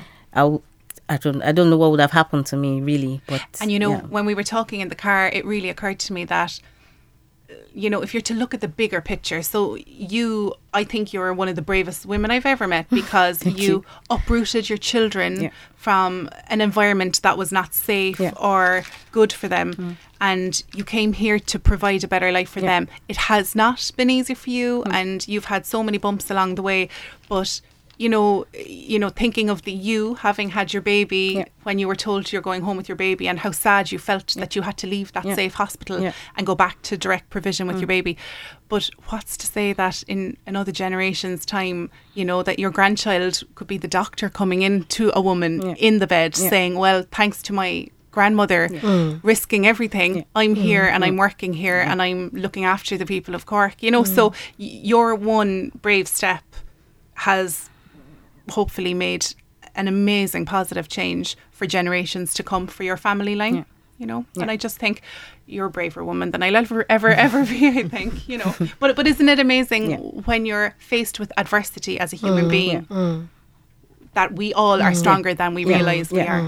I don't know what would have happened to me really. But and you know, when we were talking in the car, it really occurred to me that, you know, if you're to look at the bigger picture, so I think you're one of the bravest women I've ever met, because you uprooted your children from an environment that was not safe or good for them, and you came here to provide a better life for them. It has not been easy for you, and you've had so many bumps along the way, but you know, thinking of you having had your baby when you were told you're going home with your baby, and how sad you felt that you had to leave that safe hospital and go back to direct provision with your baby. But what's to say that in another generation's time, you know, that your grandchild could be the doctor coming into a woman in the bed saying, well, thanks to my grandmother risking everything, I'm here and I'm working here and I'm looking after the people of Cork, you know. So your one brave step has hopefully made an amazing positive change for generations to come for your family line, you know. And I just think you're a braver woman than I'll ever be, I think, you know. But isn't it amazing when you're faced with adversity as a human being, that we all are stronger than we realise we are.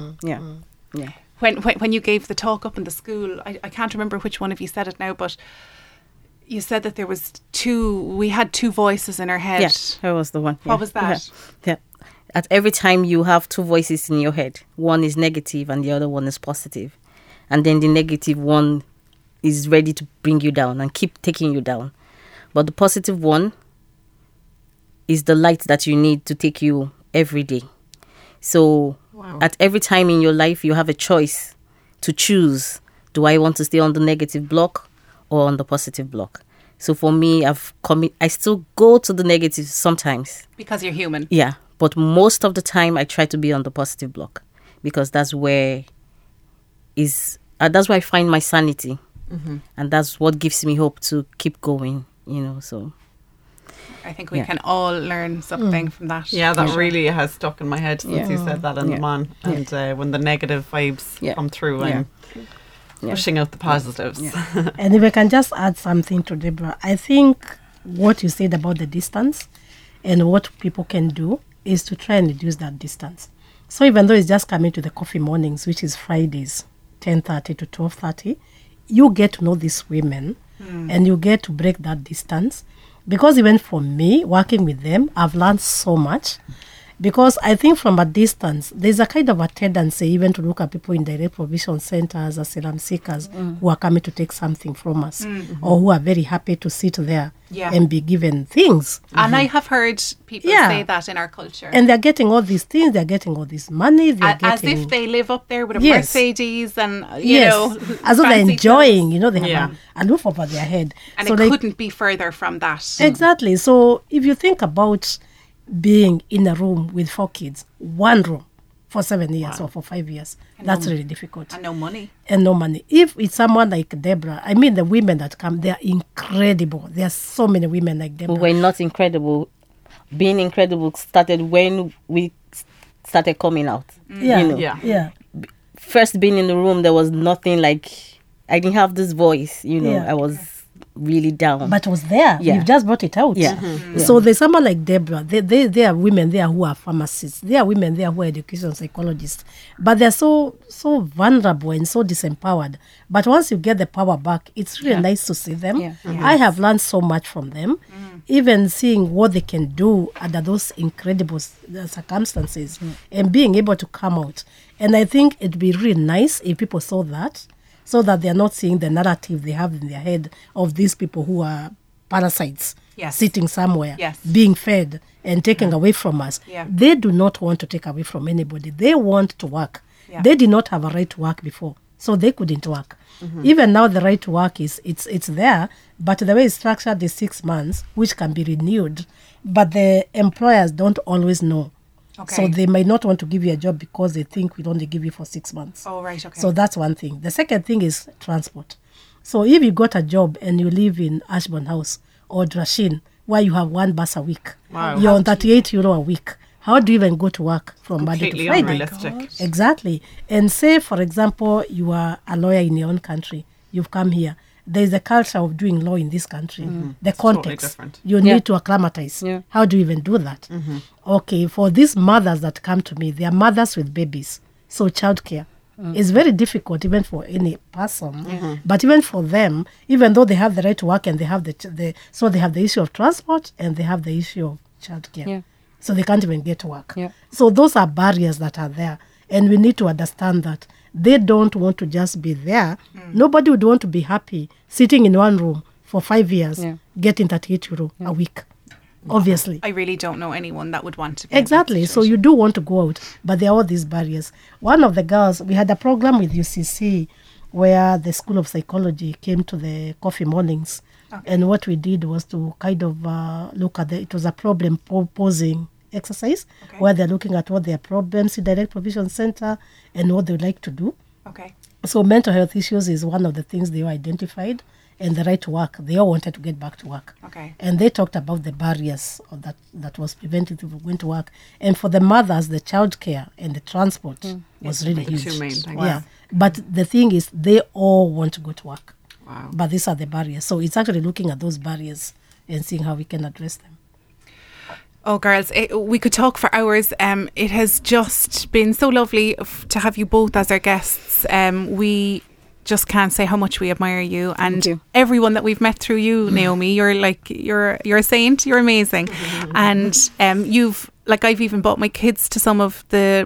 When you gave the talk up in the school, I can't remember which one of you said it now, but you said that we had two voices in our head. Yes, that was the one. What was that? Yeah. At every time you have two voices in your head, one is negative and the other one is positive. And then the negative one is ready to bring you down and keep taking you down. But the positive one is the light that you need to take you every day. So at every time in your life, you have a choice to choose. Do I want to stay on the negative block or on the positive block? So for me, I still go to the negative sometimes. Because you're human. Yeah. But most of the time, I try to be on the positive block, because that's where that's where I find my sanity. And that's what gives me hope to keep going, so. I think we can all learn something from that. Yeah, that really has stuck in my head since you said that in Yeah. the man. And when the negative vibes come through, I'm pushing out the positives. And if I can just add something to Deborah, I think what you said about the distance and what people can do is to try and reduce that distance. So even though it's just coming to the coffee mornings, which is Fridays, 10:30 to 12:30, you get to know these women and you get to break that distance. Because even for me, working with them, I've learned so much. Because I think from a distance, there's a kind of a tendency even to look at people in direct provision centers, asylum seekers, who are coming to take something from us, or who are very happy to sit there and be given things. And I have heard people say that in our culture. And they're getting all these things, they're getting all this money. As if they live up there with a Mercedes and, you know, as though they're fancy enjoying, clothes. they have a roof over their head. And so it couldn't be further from that. Exactly. So if you think about being in a room with 4 kids, one room for 7 years or for 5 years, that's really difficult. And no money. And no money. If it's someone like Deborah, I mean, the women that come, they're incredible. There are so many women like Deborah. We're not incredible. Being incredible started when we started coming out. First being in the room, there was nothing like, I didn't have this voice, I was really down. But it was there. Yeah. You've just brought it out. Yeah. So there's someone like Deborah. There are women there who are pharmacists. There are women there who are education psychologists. But they're so vulnerable and so disempowered. But once you get the power back, it's really nice to see them. Yeah. I have learned so much from them. Even seeing what they can do under those incredible circumstances and being able to come out. And I think it'd be really nice if people saw that, so that they're not seeing the narrative they have in their head of these people who are parasites sitting somewhere, being fed and taken away from us. Yeah. They do not want to take away from anybody. They want to work. Yeah. They did not have a right to work before, so they couldn't work. Even now, the right to work it's there, but the way it's structured is 6 months, which can be renewed. But the employers don't always know. Okay. So they might not want to give you a job because they think we'll only give you for 6 months. Oh, right, okay. So that's one thing. The second thing is transport. So if you got a job and you live in Ashbourne House or Drashin, where you have 1 bus a week, you're on 38 euro a week. How do you even go to work from Monday to Friday? Unrealistic. Exactly. And say, for example, you are a lawyer in your own country. You've come here. There's a culture of doing law in this country. The It's context. totally different. You need to acclimatize. Yeah. How do you even do that? Okay, for these mothers that come to me, they are mothers with babies. So childcare is very difficult even for any person. But even for them, even though they have the right to work and they have so they have the issue of transport and they have the issue of childcare. Yeah. So they can't even get to work. Yeah. So those are barriers that are there. And we need to understand that they don't want to just be there. Nobody would want to be happy sitting in one room for 5 years, getting 38 euro a week, obviously. I really don't know anyone that would want to be Exactly. So you do want to go out, but there are all these barriers. One of the girls, we had a program with UCC where the School of Psychology came to the coffee mornings. And what we did was to kind of look at it was a problem posing exercise where they're looking at what their problems in direct provision center and what they would like to do. Okay. So mental health issues is one of the things they identified, and the right to work. They all wanted to get back to work. Okay. And they talked about the barriers that was preventing them from going to work. And for the mothers, the childcare and the transport was really the huge. 2 main things. Yeah. But the thing is, they all want to go to work. Wow. But these are the barriers. So it's actually looking at those barriers and seeing how we can address them. Oh, girls, we could talk for hours. It has just been so lovely to have you both as our guests. We just can't say how much we admire you, and everyone that we've met through you, Naomi. You're a saint. You're amazing, and I've even brought my kids to some of the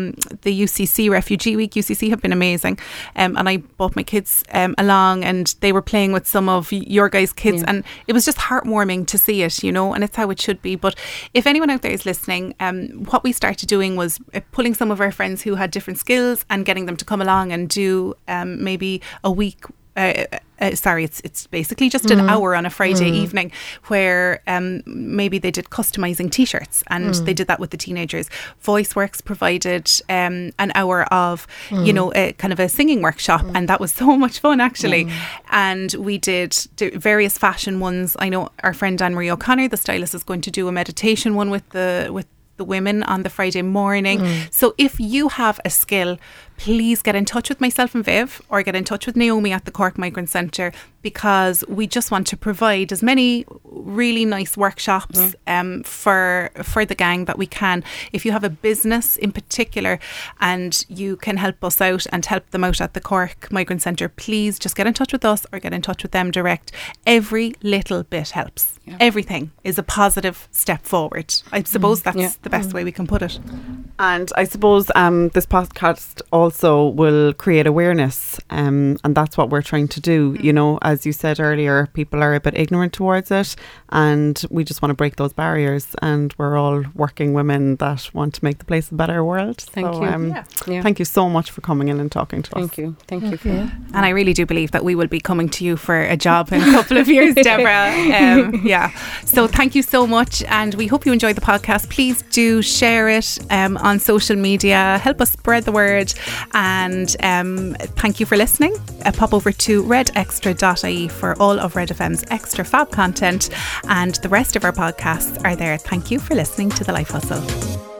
UCC Refugee Week. UCC have been amazing, and I brought my kids along, and they were playing with some of your guys' kids, and it was just heartwarming to see it, and it's how it should be. But if anyone out there is listening, what we started doing was pulling some of our friends who had different skills and getting them to come along and do maybe a week it's basically just an hour on a Friday evening where maybe they did customizing t-shirts, and they did that with the teenagers. VoiceWorks provided an hour of a kind of a singing workshop, and that was so much fun actually. And we did various fashion ones. I know our friend Anne-Marie O'Connor, the stylist, is going to do a meditation one with the women on the Friday morning. So if you have a skill, please get in touch with myself and Viv, or get in touch with Naomi at the Cork Migrant Centre, because we just want to provide as many really nice workshops for the gang that we can. If you have a business in particular and you can help us out and help them out at the Cork Migrant Centre, please just get in touch with us or get in touch with them direct. Every little bit helps. Everything is a positive step forward. I suppose that's the best way we can put it. And I suppose this podcast also will create awareness, and that's what we're trying to do. You know, as you said earlier, people are a bit ignorant towards it, and we just want to break those barriers, and we're all working women that want to make the place a better world. Thank you. Thank you so much for coming in and talking to us. Thank you for that. And I really do believe that we will be coming to you for a job in a couple of years, Deborah. So thank you so much, and we hope you enjoyed the podcast. Please do share it on social media, help us spread the word, and thank you for listening. Pop over to redextra.ie for all of Red FM's extra fab content, and the rest of our podcasts are there. Thank you for listening to The Life Hustle.